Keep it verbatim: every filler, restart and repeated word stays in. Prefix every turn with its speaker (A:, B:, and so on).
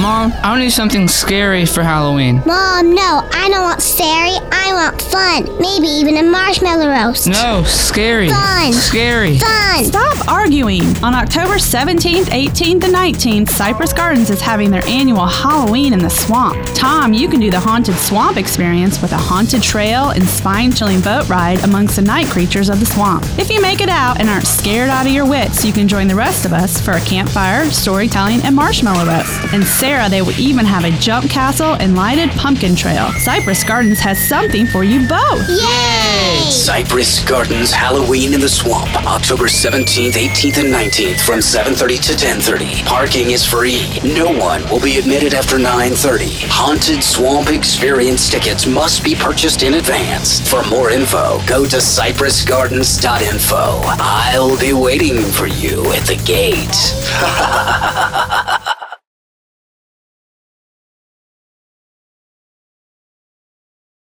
A: Mom, I need something scary for Halloween.
B: Mom, no, I don't want scary. I want fun. Maybe even a marshmallow roast.
A: No, scary.
B: Fun.
A: Scary.
B: Fun.
C: Stop arguing! On October seventeenth, eighteenth, and nineteenth, Cypress Gardens is having their annual Halloween in the Swamp. Tom, you can do the Haunted Swamp experience with a haunted trail and spine-chilling boat ride amongst the night creatures of the swamp. If you make it out and aren't scared out of your wits, you can join the rest of us for a campfire, storytelling, and marshmallow roast. And Sarah, they will even have a jump castle and lighted pumpkin trail. Cypress Gardens has something for you both.
B: Yay!
D: Cypress Gardens Halloween in the Swamp, October seventeenth, eighteenth, and nineteenth from seven thirty to ten thirty. Parking is free. No one will be admitted after nine thirty. Haunted Swamp Experience tickets must be purchased in advance. For more info, go to cypress gardens dot info. I'll be waiting for you at the gate.